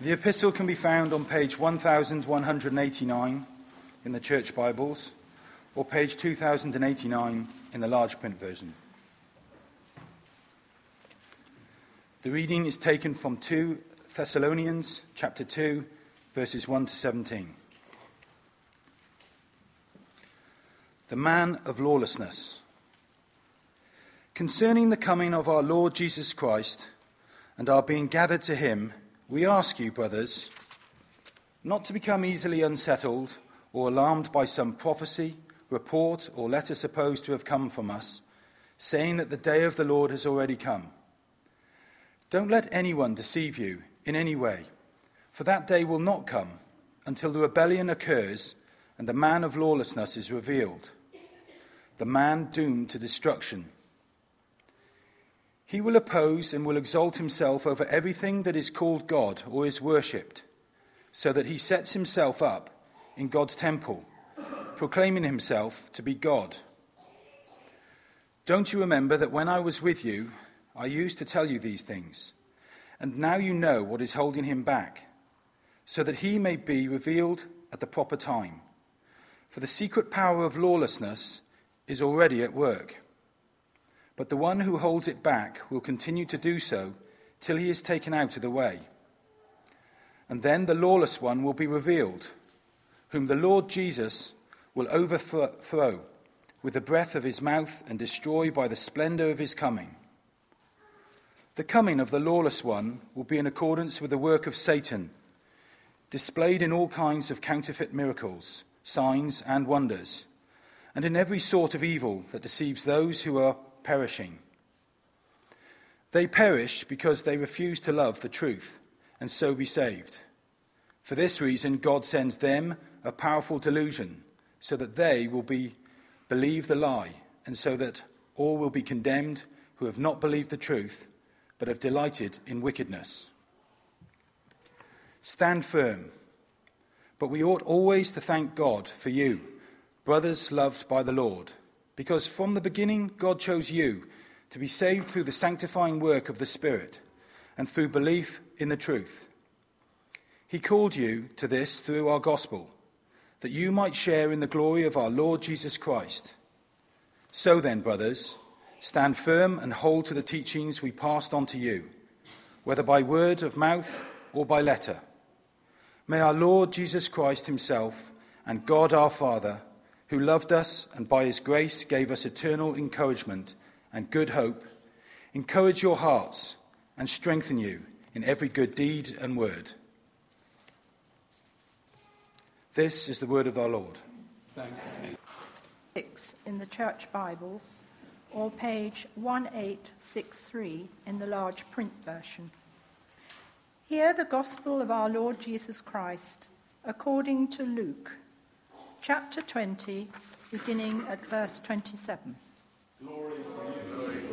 The epistle can be found on page 1189 in the Church Bibles, or page 2089 in the large print version. The reading is taken from 2 Thessalonians chapter 2, verses 1 to 17. The man of lawlessness. Concerning the coming of our Lord Jesus Christ and our being gathered to him, we ask you, brothers, not to become easily unsettled or alarmed by some prophecy, report, or letter supposed to have come from us, saying that the day of the Lord has already come. Don't let anyone deceive you in any way, for that day will not come until the rebellion occurs and the man of lawlessness is revealed, the man doomed to destruction. He will oppose and will exalt himself over everything that is called God or is worshipped, so that he sets himself up in God's temple, proclaiming himself to be God. Don't you remember that when I was with you, I used to tell you these things, and now you know what is holding him back, so that he may be revealed at the proper time. For the secret power of lawlessness is already at work. But the one who holds it back will continue to do so till he is taken out of the way. And then the lawless one will be revealed, whom the Lord Jesus will overthrow with the breath of his mouth and destroy by the splendor of his coming. The coming of the lawless one will be in accordance with the work of Satan, displayed in all kinds of counterfeit miracles, signs and wonders, and in every sort of evil that deceives those who are perishing. They perish because they refuse to love the truth and so be saved. For this reason, God sends them a powerful delusion, so that they will believe the lie, and so that all will be condemned who have not believed the truth, but have delighted in wickedness. Stand firm. But we ought always to thank God for you, brothers loved by the Lord, because from the beginning God chose you to be saved through the sanctifying work of the Spirit and through belief in the truth. He called you to this through our gospel, that you might share in the glory of our Lord Jesus Christ. So then, brothers, stand firm and hold to the teachings we passed on to you, whether by word of mouth or by letter. May our Lord Jesus Christ himself and God our Father, who loved us and by his grace gave us eternal encouragement and good hope, encourage your hearts and strengthen you in every good deed and word. This is the word of our Lord. Thank you. 6 in the Church Bibles, or page 1863 in the large print version. Hear the gospel of our Lord Jesus Christ according to Luke, chapter 20, beginning at verse 27. Glory to you.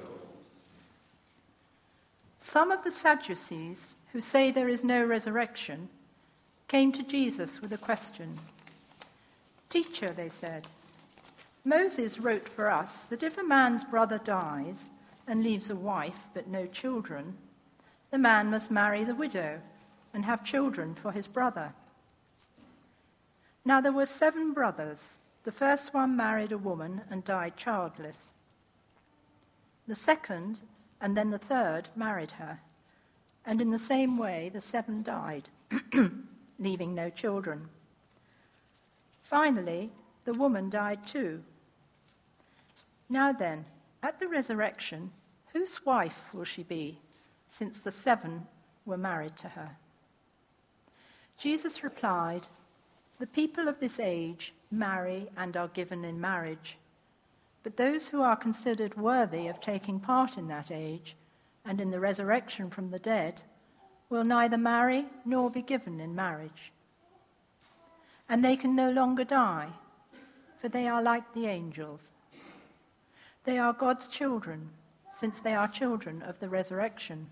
Some of the Sadducees, who say there is no resurrection, came to Jesus with a question. Teacher, they said, Moses wrote for us that if a man's brother dies and leaves a wife but no children, the man must marry the widow and have children for his brother. Now there were 7 brothers. The first one married a woman and died childless. The second and then the third married her, and in the same way the 7 died, leaving no children. Finally, the woman died too. Now then, at the resurrection, whose wife will she be, since the 7 were married to her? Jesus replied, The people of this age marry and are given in marriage, but those who are considered worthy of taking part in that age and in the resurrection from the dead will neither marry nor be given in marriage. And they can no longer die, for they are like the angels. They are God's children, since they are children of the resurrection.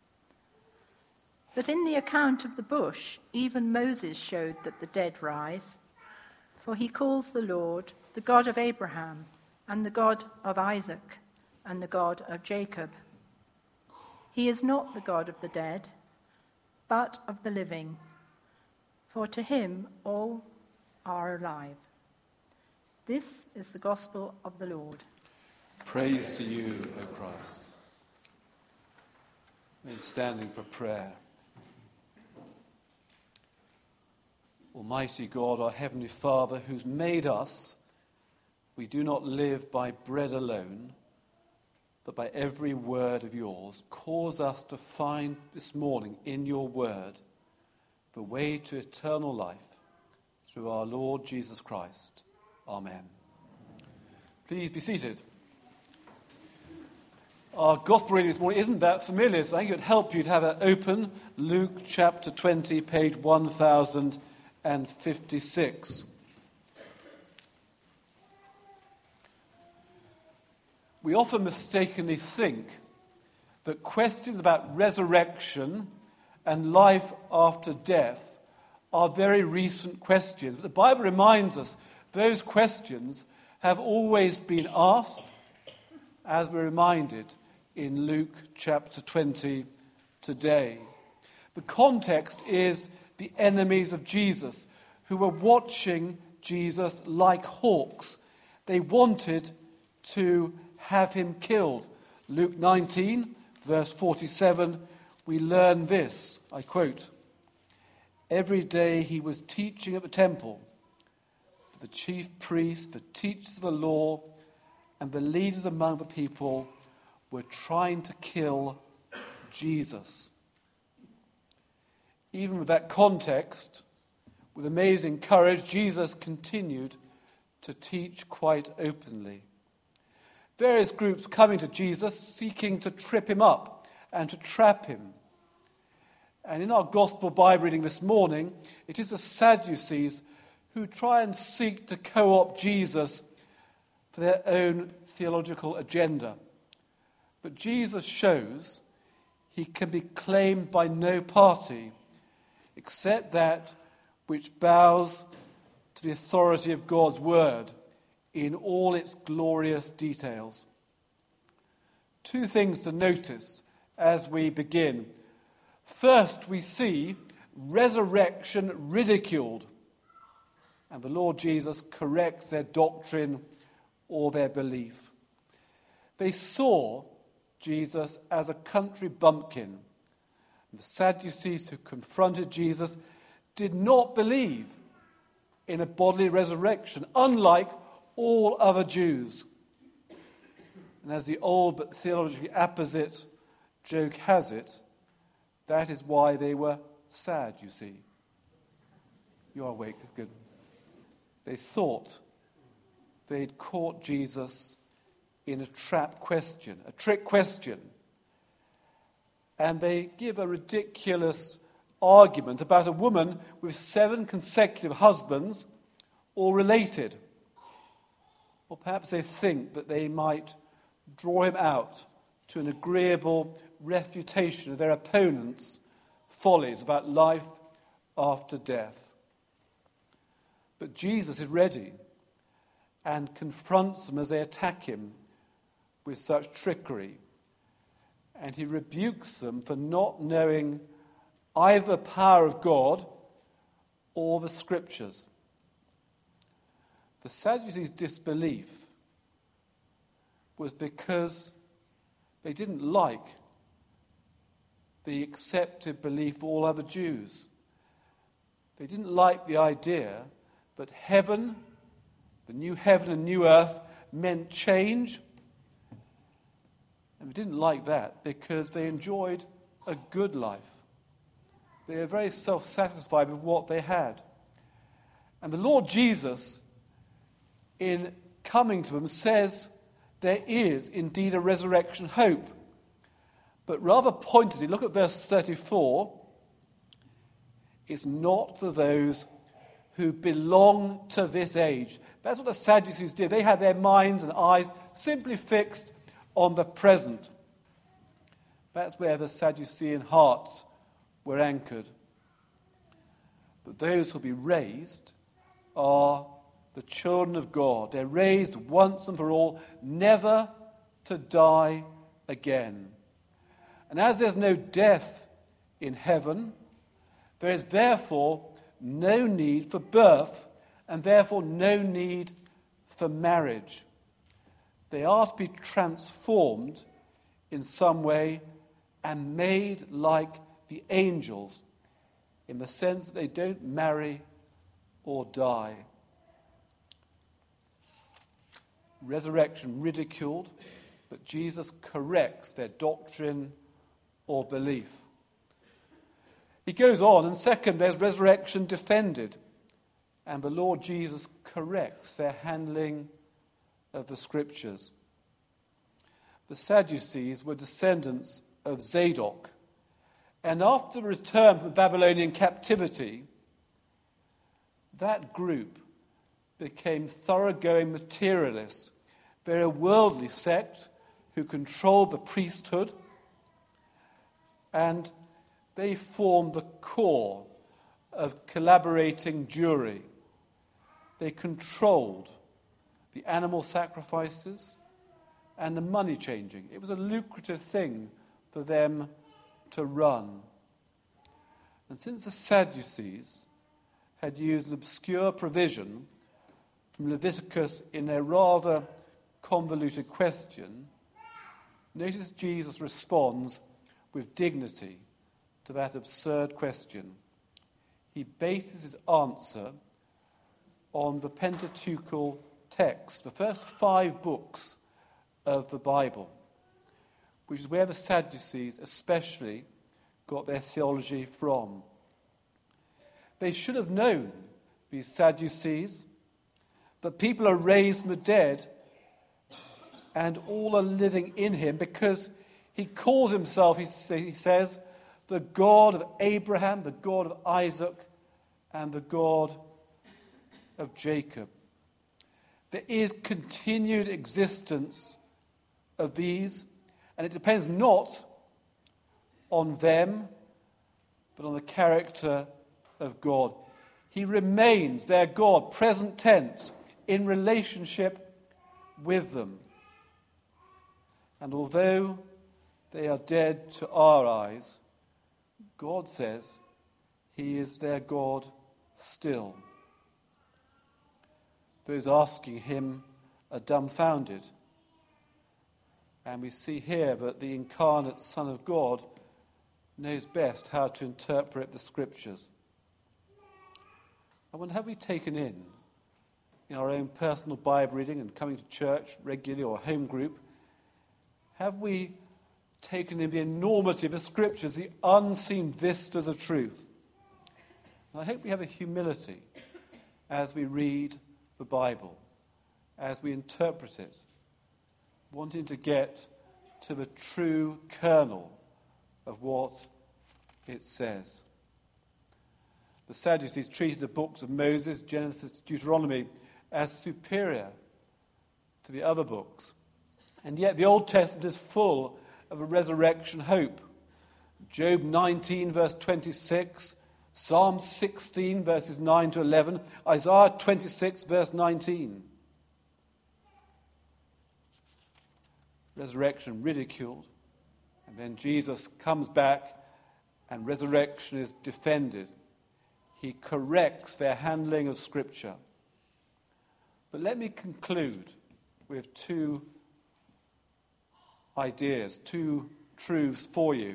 But in the account of the bush, even Moses showed that the dead rise, for he calls the Lord the God of Abraham and the God of Isaac and the God of Jacob. He is not the God of the dead, but of the living. For to him all are alive. This is the gospel of the Lord. Praise to you, O Christ. We're standing for prayer. Almighty God, our Heavenly Father, who's made us, we do not live by bread alone, but by every word of yours. Cause us to find this morning in your word the way to eternal life through our Lord Jesus Christ. Amen. Please be seated. Our gospel reading this morning isn't that familiar, so I think it would help you to have it open. Luke chapter 20, page 1056. We often mistakenly think that questions about resurrection and life after death are very recent questions. But the Bible reminds us those questions have always been asked, as we're reminded in Luke chapter 20 today. The context is the enemies of Jesus, who were watching Jesus like hawks. They wanted to have him killed. Luke 19, verse 47, we learn this, I quote, "Every day he was teaching at the temple. The chief priests, the teachers of the law, and the leaders among the people were trying to kill Jesus." Even with that context, with amazing courage, Jesus continued to teach quite openly. Various groups coming to Jesus, seeking to trip him up and to trap him. And in our Gospel Bible reading this morning, it is the Sadducees who try and seek to co-opt Jesus for their own theological agenda. But Jesus shows he can be claimed by no party except that which bows to the authority of God's word in all its glorious details. Two things to notice as we begin. First, we see resurrection ridiculed, and the Lord Jesus corrects their doctrine or their belief. They saw Jesus as a country bumpkin. The Sadducees who confronted Jesus did not believe in a bodily resurrection, unlike all other Jews. And as the old but theologically apposite joke has it, that is why they were sad, you see. You are awake, good. They thought they'd caught Jesus in a trap question, a trick question. And they give a ridiculous argument about a woman with 7 consecutive husbands, all related. Or perhaps they think that they might draw him out to an agreeable refutation of their opponents' follies about life after death. But Jesus is ready and confronts them as they attack him with such trickery. And he rebukes them for not knowing either the power of God or the Scriptures. The Sadducees' disbelief was because they didn't like the accepted belief of all other Jews. They didn't like the idea that heaven, the new heaven and new earth, meant change. And they didn't like that because they enjoyed a good life. They were very self-satisfied with what they had. And the Lord Jesus, in coming to them, says there is indeed a resurrection hope. But rather pointedly, look at verse 34. It's not for those who belong to this age. That's what the Sadducees did. They had their minds and eyes simply fixed on the present. That's where the Sadducean hearts were anchored. But those who will be raised are the children of God. They're raised once and for all, never to die again. And as there's no death in heaven There is therefore no need for birth, and therefore no need for marriage. They are to be transformed in some way and made like the angels, in the sense that they don't marry or die. Resurrection ridiculed, but Jesus corrects their doctrine or belief. He goes on, and second, there's resurrection defended, and the Lord Jesus corrects their handling of the Scriptures. The Sadducees were descendants of Zadok, and after the return from the Babylonian captivity, that group became thoroughgoing materialists. They're a worldly sect who controlled the priesthood, and they formed the core of collaborating Jewry. They controlled the animal sacrifices and the money changing. It was a lucrative thing for them to run. And since the Sadducees had used an obscure provision from Leviticus in their rather convoluted question, notice Jesus responds with dignity to that absurd question. He bases his answer on the Pentateuchal text, the first 5 books of the Bible, which is where the Sadducees especially got their theology from. They should have known, these Sadducees, that people are raised from the dead and all are living in him, because he calls himself, he says, the God of Abraham, the God of Isaac, and the God of Jacob. There is continued existence of these, and it depends not on them, but on the character of God. He remains their God, present tense, in relationship with them. And although they are dead to our eyes, God says he is their God still. Those asking him are dumbfounded. And we see here that the incarnate Son of God knows best how to interpret the Scriptures. I wonder, have we taken in our own personal Bible reading and coming to church regularly or home group, have we taken in the enormity of the Scriptures, the unseen vistas of truth? And I hope we have a humility as we read the Bible, as we interpret it, wanting to get to the true kernel of what it says. The Sadducees treated the books of Moses, Genesis to Deuteronomy, as superior to the other books. And yet the Old Testament is full of a resurrection hope. Job 19, verse 26, Psalm 16, verses 9 to 11, Isaiah 26, verse 19. Resurrection ridiculed, and then Jesus comes back and resurrection is defended. He corrects their handling of Scripture. But let me conclude with 2 ideas, 2 truths for you.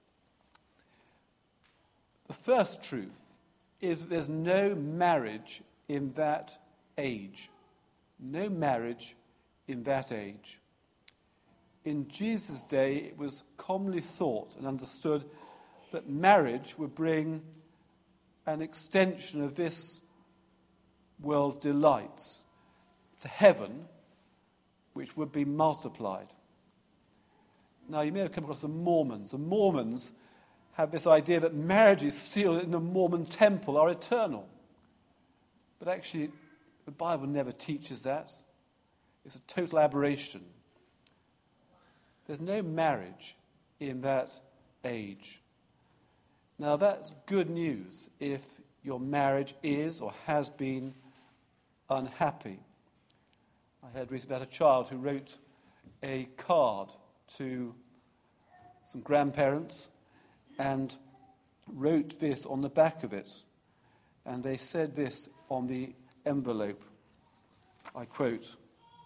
The first truth is that there's no marriage in that age. No marriage in that age. In Jesus' day, it was commonly thought and understood that marriage would bring an extension of this world's delights to heaven, which would be multiplied. Now, you may have come across the Mormons. The Mormons have this idea that marriages sealed in the Mormon temple are eternal. But actually, the Bible never teaches that. It's a total aberration. There's no marriage in that age. Now, that's good news if your marriage is or has been unhappy. I heard recently about a child who wrote a card to some grandparents, and wrote this on the back of it, and they said this on the envelope. I quote,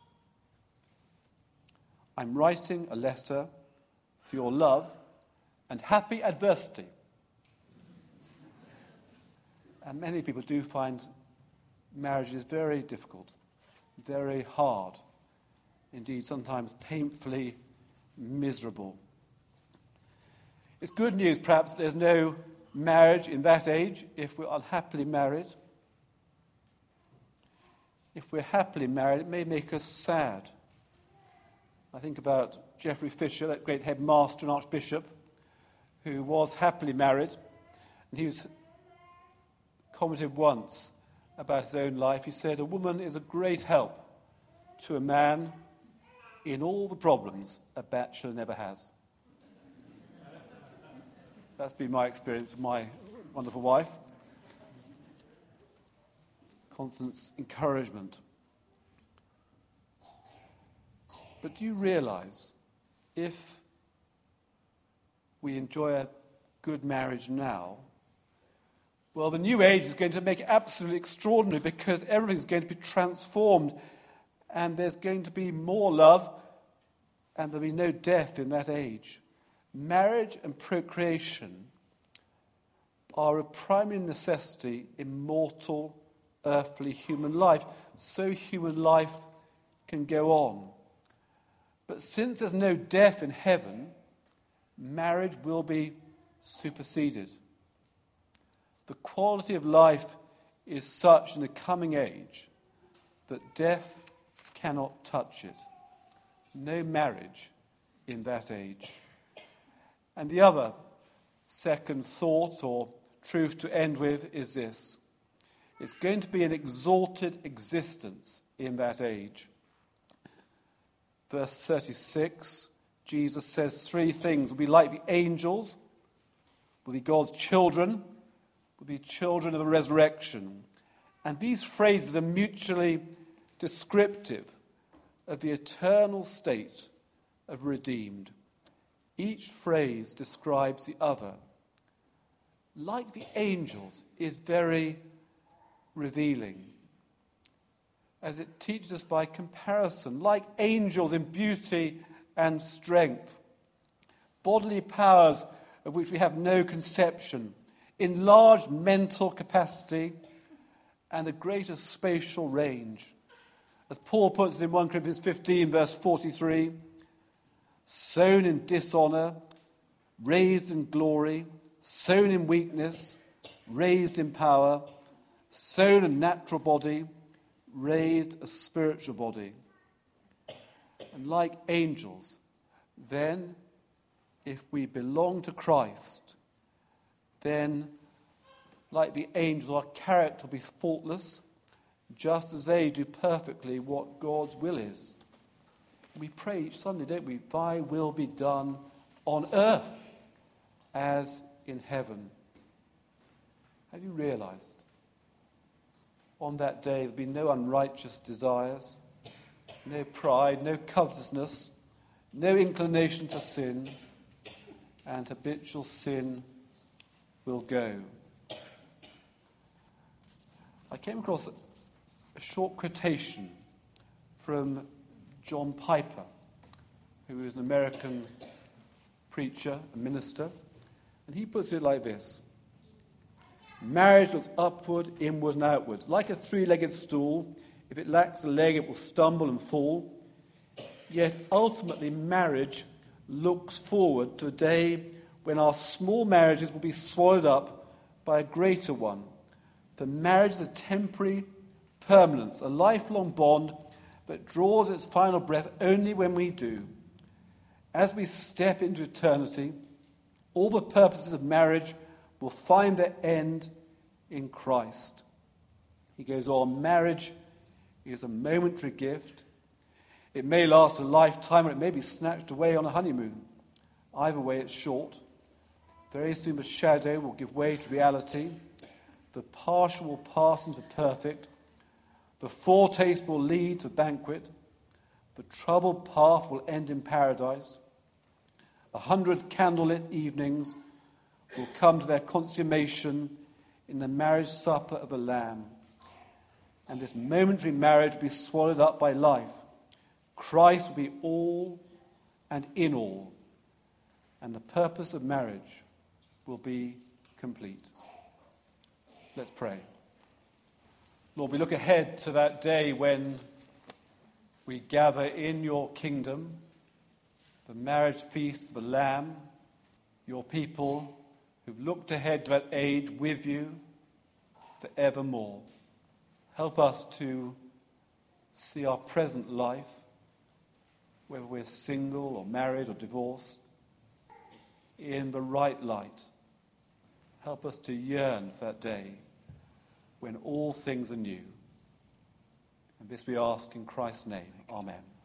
"I'm writing a letter for your love and happy adversity." And many people do find marriages very difficult, very hard, indeed sometimes painfully miserable. It's good news, perhaps, that there's no marriage in that age if we're unhappily married. If we're happily married, it may make us sad. I think about Geoffrey Fisher, that great headmaster and archbishop, who was happily married, and he was commented once about his own life. He said, "A woman is a great help to a man in all the problems a bachelor never has." That's been my experience with my wonderful wife. Constant encouragement. But do you realize, if we enjoy a good marriage now, well, the new age is going to make it absolutely extraordinary, because everything's going to be transformed, and there's going to be more love, and there'll be no death in that age. Marriage and procreation are a primary necessity in mortal, earthly human life, so human life can go on. But since there's no death in heaven, marriage will be superseded. The quality of life is such in the coming age that death cannot touch it. No marriage in that age. And the other second thought or truth to end with is this: it's going to be an exalted existence in that age. Verse 36, Jesus says three things. We'll be like the angels, we'll be God's children, we'll be children of the resurrection. And these phrases are mutually descriptive of the eternal state of redeemed. Each phrase describes the other. Like the angels is very revealing, as it teaches us by comparison. Like angels in beauty and strength, bodily powers of which we have no conception, enlarged mental capacity, and a greater spatial range. As Paul puts it in 1 Corinthians 15, verse 43, sown in dishonor, raised in glory, sown in weakness, raised in power, sown a natural body, raised a spiritual body. And like angels, then, if we belong to Christ, then, like the angels, our character will be faultless, just as they do perfectly what God's will is. We pray each Sunday, don't we? Thy will be done on earth as in heaven. Have you realized? On that day, there'll be no unrighteous desires, no pride, no covetousness, no inclination to sin, and habitual sin will go. I came across a short quotation from John Piper, who is an American preacher, a minister, and he puts it like this: marriage looks upward, inward, and outward. Like a three-legged stool, if it lacks a leg, it will stumble and fall. Yet ultimately, marriage looks forward to a day when our small marriages will be swallowed up by a greater one. For marriage is a temporary permanence, a lifelong bond that draws its final breath only when we do. As we step into eternity, all the purposes of marriage will find their end in Christ. He goes on, marriage is a momentary gift. It may last a lifetime, or it may be snatched away on a honeymoon. Either way, it's short. Very soon the shadow will give way to reality. The partial will pass into the perfect. The foretaste will lead to banquet. The troubled path will end in paradise. 100 candlelit evenings will come to their consummation in the marriage supper of the Lamb. And this momentary marriage will be swallowed up by life. Christ will be all and in all. And the purpose of marriage will be complete. Let's pray. Lord, we look ahead to that day when we gather in your kingdom, the marriage feast of the Lamb, your people who've looked ahead to that age with you forevermore. Help us to see our present life, whether we're single or married or divorced, in the right light. Help us to yearn for that day when all things are new. And this we ask in Christ's name. Amen.